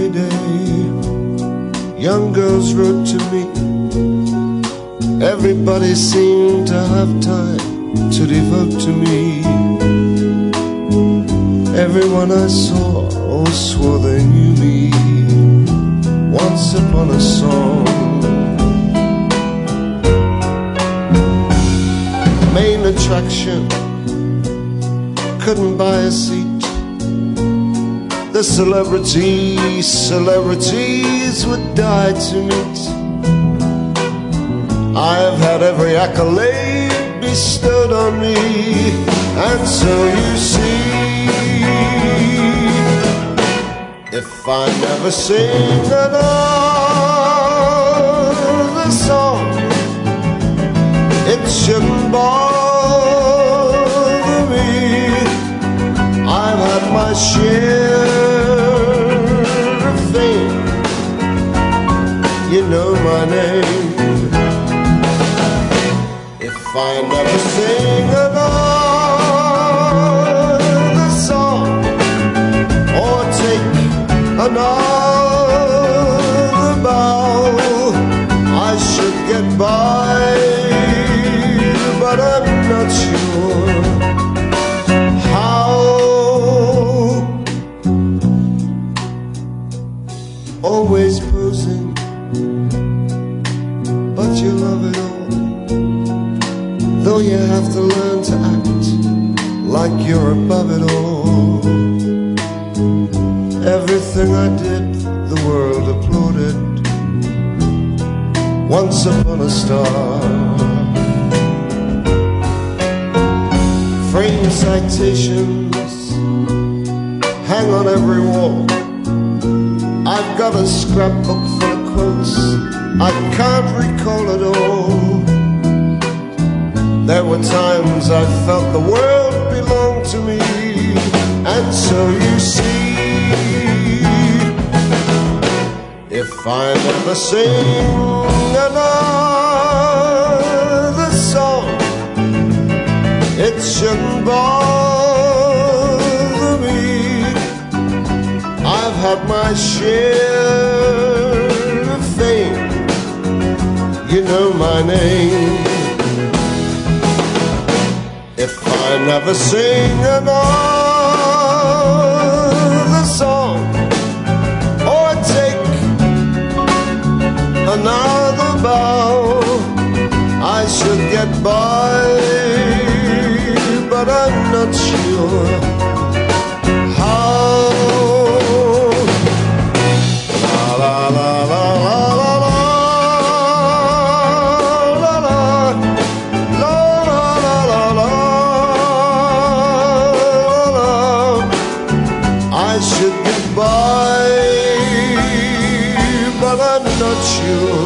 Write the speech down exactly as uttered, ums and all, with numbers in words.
day. Young girls wrote to me. Everybody seemed to have time to devote to me. Everyone I saw all swore they knew me. Once upon a song, main attraction, couldn't buy a seat. The celebrities, celebrities would die to meet. I've had every accolade bestowed on me, and so you see, if I never sing another song, it shouldn't bother me. I've had my share of fame, you know my name. If I never sing another song or take another bow, I should get by, but I'm not sure how. Always posing, but you love it all. Though you have to learn to act like you're above it all. Everything I did, the world applauded. Once upon a star, frame citations hang on every wall. I've got a scrapbook full of quotes, I can't recall it all. There were times I felt the world belonged to me, and so you see, if I never sing another song, it shouldn't bother me. I've had my share of fame, you know my name. If I never sing another song or take another bow, I should get by, but I'm not sure how. La la la la la la la la la la la la. I should get by, but I'm not sure